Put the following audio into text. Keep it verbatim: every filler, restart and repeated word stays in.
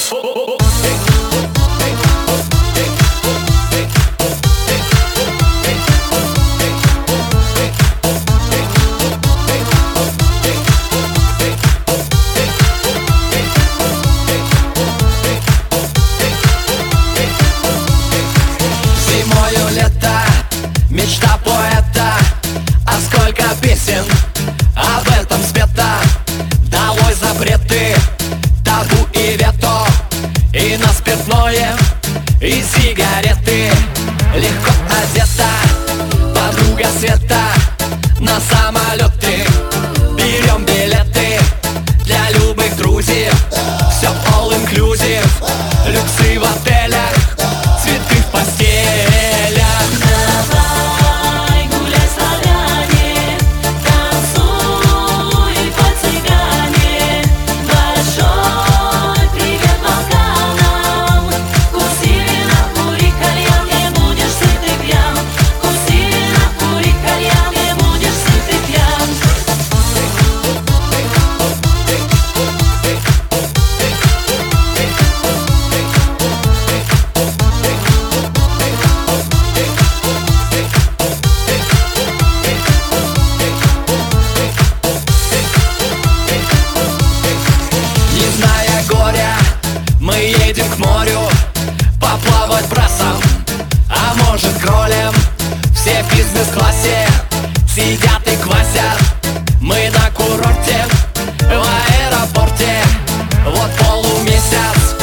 Зимою лето, мечта поэта, а сколько песен об этом спета. Долой запреты, табу и вето, и на спиртное, и сигареты. Легко одета подруга Света, на самолеты берем билеты для любых друзей. Все all inclusive, люксы в отелях, цветы в постелях. Давай гуляй, славяне, танцуй по-цыгане. Большой привет Балканам. Куси вина, кури кальян, не будешь сыт и пьян. Куси вина, кури кальян, не будешь сыт и пьян. Не зная горя, мы едем к морю поплавать брасом, а может кролем. Все в бизнес-классе сидят и квасят. Мы на курорте, в аэропорте, вот полумесяц